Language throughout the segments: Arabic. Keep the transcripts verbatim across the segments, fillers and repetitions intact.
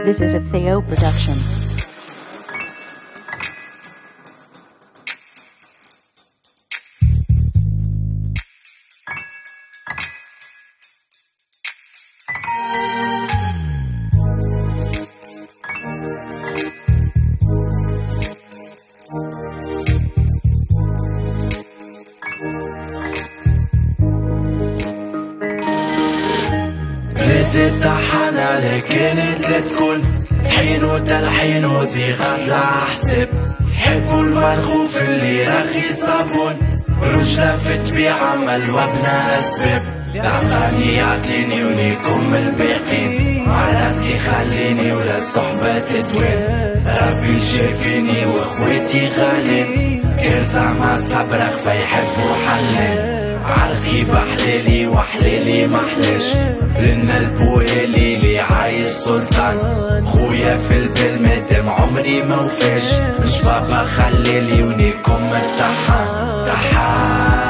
This is a Theo production. الطحانة لكانت لتكون طحين وتلحين وذي غزة حسب حبوا المرخوف اللي رخي صابون رجلة في تبيع مال وابنا أسباب عطاني يعطيني ونيكم الباقين مع راسي خليني ولا صحبة تدوين ربي شايفيني واخواتي غالين كرزة مع صبر خفا يحبوا حلين عالغيبة حلالي وحلالي محلاش لأن البوهالي لي عايش سلطان خويا في البال مادام عمري ما وفاش مش بابا خلالي ونيكم الطحان طحان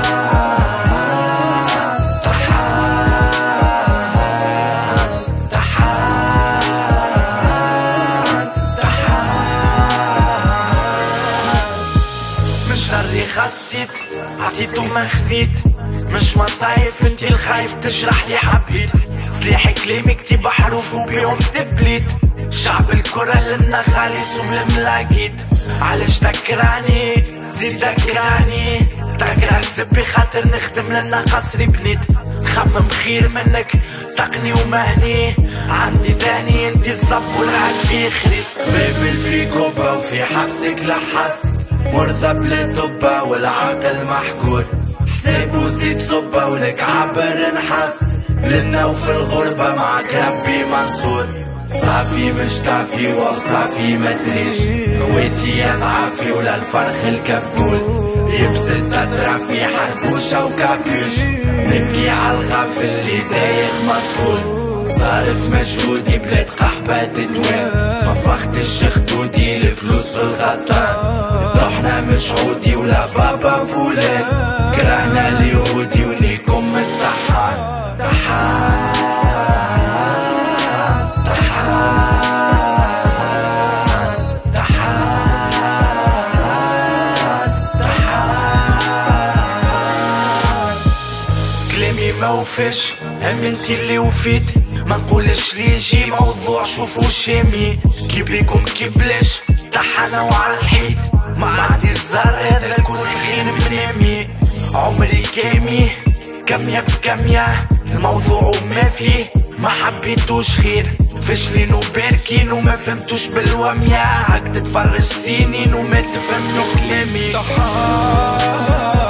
طحان طحان طحان مش شري خسيت عطيتو ما خذيت مش مصايف انتي الخايف تشرح لي حبيت سلاحي كلامي كتيب حروف وبيهم تبليت شعب الكرة لنا غالي سوم الملاقيت علاش تكراني زيد تكراني تقرا سبي خاطر نخدم لنا قصري بنيت خمم خير منك تقني ومهني عندي ثاني انتي الصب والعاد في خريط بابل في كوبا وفي حبسك لحس مرضى بلا طبة والعقل محجور حساب وزيد صبة ولك عبر نحس لنا وفي الغربة معك ربي منصور صافي مش طافي وصافي مدريش خواتي اضعافي ولا الفرخ الكبول يبسط اطرافي حربوشة وكابيوش نبكي عالغاف اللي دايخ مسؤول صارف مجهودي بلاد قحبة تدوين ما فختش خدودي الفلوس في الغطان طحنا مش عودي ولا بابا فولان كرهنا اليهودي ونيكم الطحان طحان طحان طحان طحان كلامي ما وفاش هم انتي اللي وفيت ما نقولش لي يجي موضوع شوفو شامي كي بيكم كي بلاش طحنا وعلى الحيط ما عندي الزهر هذا الكل خلين منامي عمري كامي كمية بكمية الموضوع وما فيه ما حبيتوش خير فشلين وباركين وما فهمتوش بالومية هاك تتفرج سنين وما تفهمنو كلامي